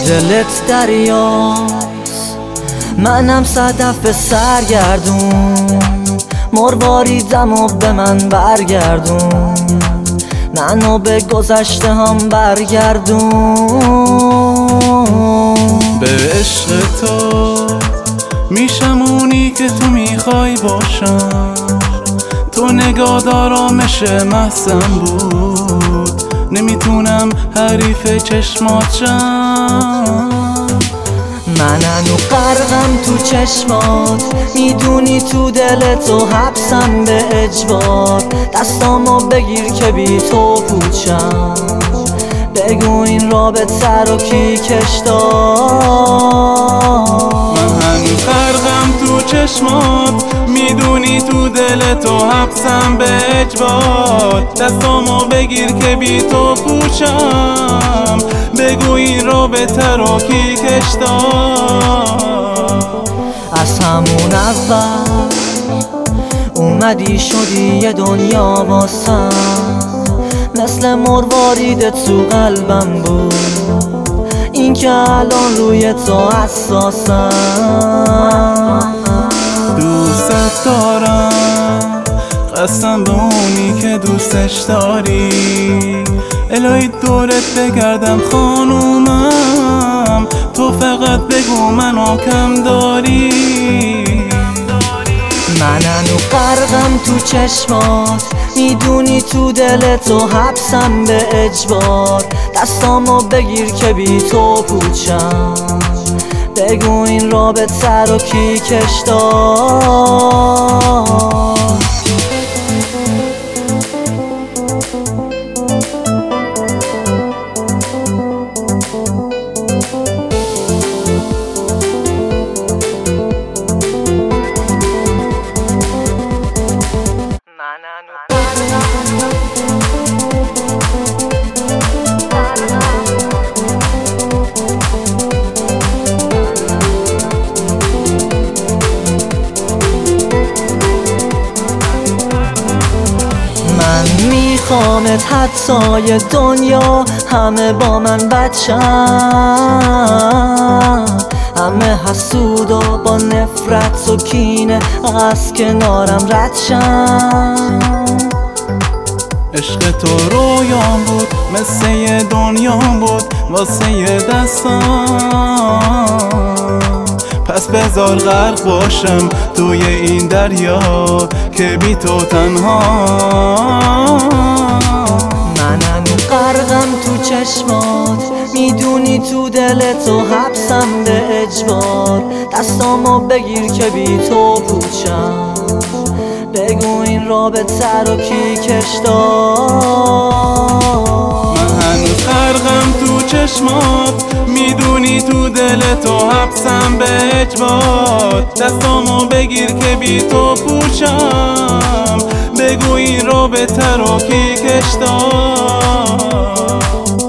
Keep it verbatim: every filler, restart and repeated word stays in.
دلت دریاست، منم صدف سرگردون، مرواریدم و به من برگردون، منو به گذشته هم برگردون. به عشق تو میشم اونی که تو میخوای باشم، تو نگاه آرامش محسن بود، نمیتونم حریف چشمات شم. من هنو غرقم تو چشمات، میدونی تو دل تو حبسم به اجبار، دستامو بگیر که بی تو پوچم، بگو این رابطه رو کی کش داد. من هنو غرقم تو چشمات، میدونی تو دل تو حبسم به اجبار، دستامو بگیر که بی تو پوچم، بگو این رابطه رو کی کش داد. از همون اول اومدی شدی یه دنیا واسم، مثل مروارید تو قلبم بود، این که الان روی تو حساسم. دوست دارم قسم به اونی که دوستش داری، الهی دورت بگردم خانومم، تو فقط بگو منو کم داری. من هنو غرقم تو چشمات، میدونی تو دل تو حبسم به اجبار، دستامو بگیر که بی تو پوچم، بگو این رابطه رو کی کش داد. میخوامت حتی دنیا همه با من بچم، همه حسود و با نفرت و کینه از کنارم ردشم. عشق تو رویام بود، مثل یه دنیا بود واسه یه دستم، پس بذار غرق باشم توی این دریا که بی تو تنها. من هنو غرقم تو چشمات، میدونی تو دل تو حبسم به اجبار، دستامو بگیر که بی تو پوچم، بگو این رابطه رو کی کش داد. من هنوز غرقم تو چشمات، میدونی تو دل تو حبسم به اجبار، دستامو بگیر که بی تو پوچم، بگو این رابطه رو کی کش داد.